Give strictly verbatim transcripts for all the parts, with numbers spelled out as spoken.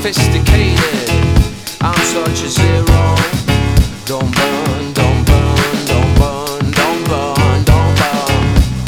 sophisticated. I'm such a zero. Don't burn, don't burn, don't burn, don't burn, don't burn.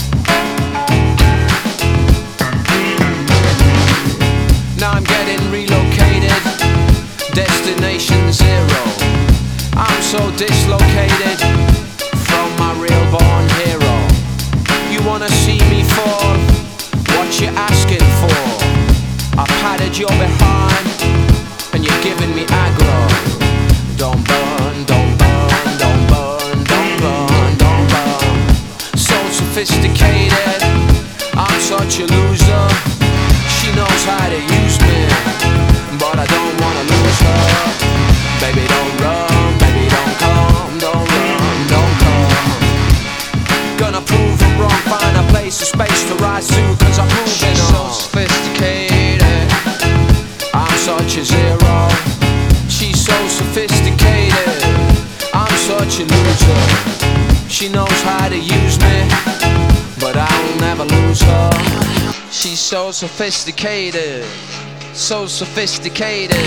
Now I'm getting relocated. Destination zero. I'm so dislocated from my real born hero. You wanna see me fall? What you asking for? I patted your behind and you're giving me aggro. Don't burn, don't burn, don't burn, don't burn, don't burn. So sophisticated, I'm such a loser. She knows how to use me, but I don't wanna lose her. Baby, don't run, baby, don't come, don't run, don't come. Gonna prove I'm wrong, find a place, a space to rise to, cause I'm moving She's on. so sophisticated. I'm such a zero. She's so sophisticated. I'm such a loser. She knows how to use me, but I'll never lose her. She's so sophisticated. So sophisticated.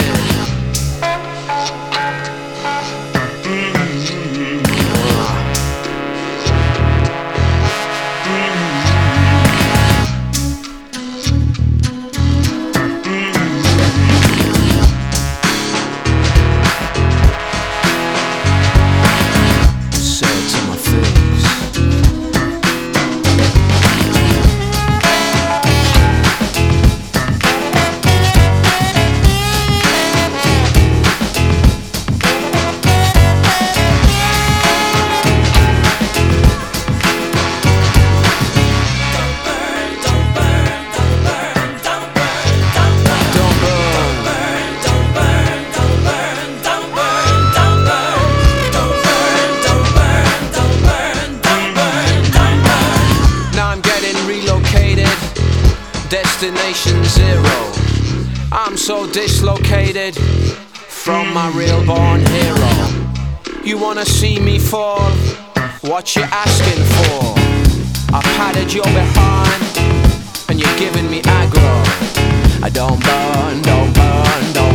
Destination zero. I'm so dislocated from my real born hero. You wanna see me fall? What you asking for? I patted your behind and you're giving me aggro. I don't burn, don't burn, don't